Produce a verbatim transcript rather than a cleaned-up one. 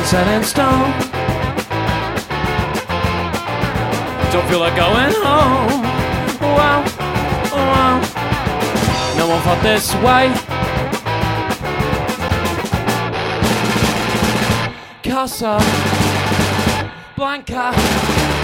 set in stone. Don't feel like going home. Wow, wow. No one felt this way. Casa Blanca.